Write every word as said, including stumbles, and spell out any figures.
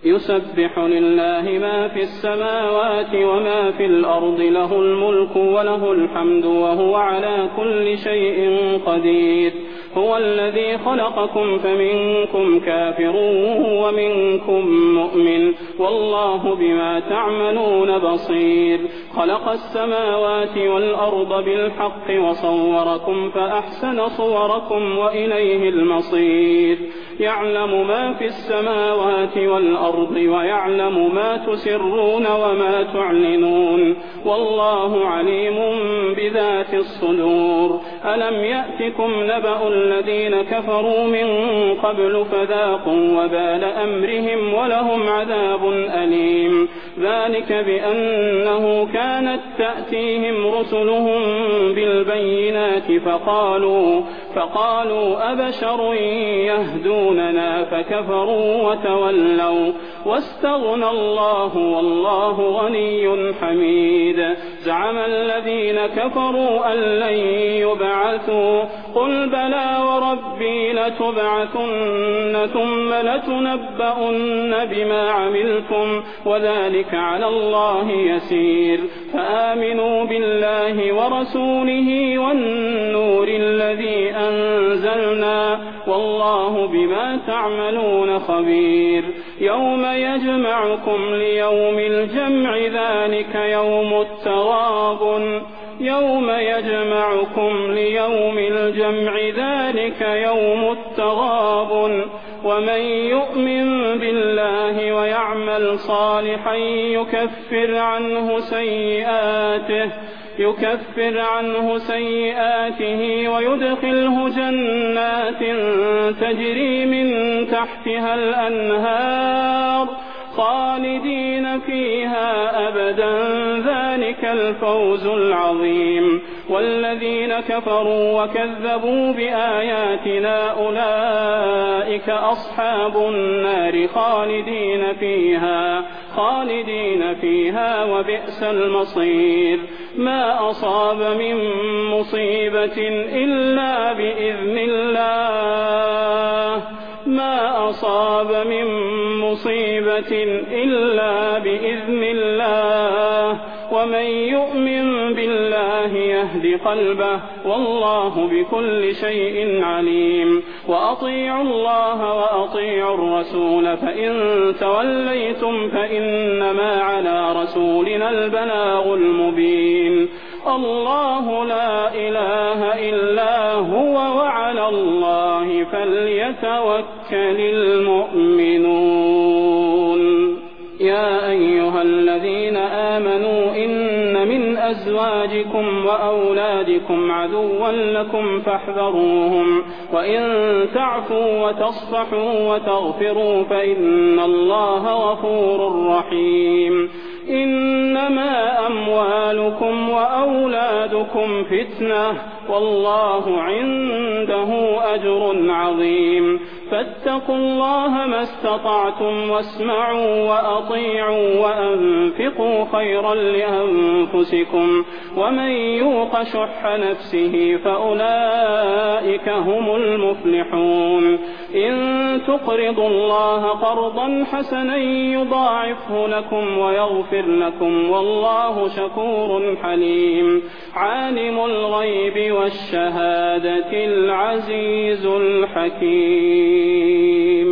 يسبح لله ما في السماوات وما في الأرض له الملك وله الحمد وهو على كل شيء قدير هو الذي خلقكم فمنكم كافر ومنكم مؤمن والله بما تعملون بصير خلق السماوات والأرض بالحق وصوركم فأحسن صوركم وإليه المصير يعلم ما في السماوات والأرض ويعلم ما تسرون وما تعلنون والله عليم بذات الصدور ألم يأتكم نبأ الذين كفروا من قبل فذاقوا وبال أمرهم ولهم عذاب أليم ذلك بأنه كانت تأتيهم رسلهم بالبينات فقالوا, فقالوا أبشر يهدوننا فكفروا وتولوا واستغنى الله والله غني حميد زعم الذين كفروا أن لن يبعثوا قل بلى وربي لتبعثن ثم لتنبؤن بما عملتم وذلك على الله يسير فآمنوا بالله ورسوله والنور الذي أنزلنا والله بما تعملون خبير يوم يجمعكم ليوم الجمع ذلك يوم التغابن يوم يجمعكم ليوم الجمع ذلك يوم التغابن ومن يؤمن بالله ويعمل صالحا يكفر عنه سيئاته يكفر عنه سيئاته ويدخله جنات تجري من تحتها الأنهار خالدين فيها أبدا ذلك الفوز العظيم والذين كفروا وكذبوا بآياتنا أولئك أصحاب النار خالدين فيها خالدين فيها وبئس المصير ما أصاب من مصيبة إلا بإذن الله ما أصاب من مصيبة إلا بإذن الله ومن يؤمن بالله يهد قلبه والله بكل شيء عليم وأطيعوا الله وأطيعوا الرسول فإن توليتم فإنما على رسولنا البلاغ المبين الله لا إله إلا هو وعلى الله فليتوكل المؤمنون يا أيها الذين آمنوا إن من أزواجكم وأولادكم عدوا لكم فاحذروهم وإن تعفوا وتصفحوا وتغفروا فإن الله غفور رحيم إنما أموالكم وأولادكم فتنة والله عنده أجر عظيم فاتقوا الله ما استطعتم واسمعوا وأطيعوا وأنفقوا خيرا لأنفسكم ومن يوق شح نفسه فأولئك هم المفلحون إن تقرضوا الله قرضا حسنا يضاعفه لكم ويغفر لكم والله شكور حليم عالم الغيب والشهادة العزيز الحكيم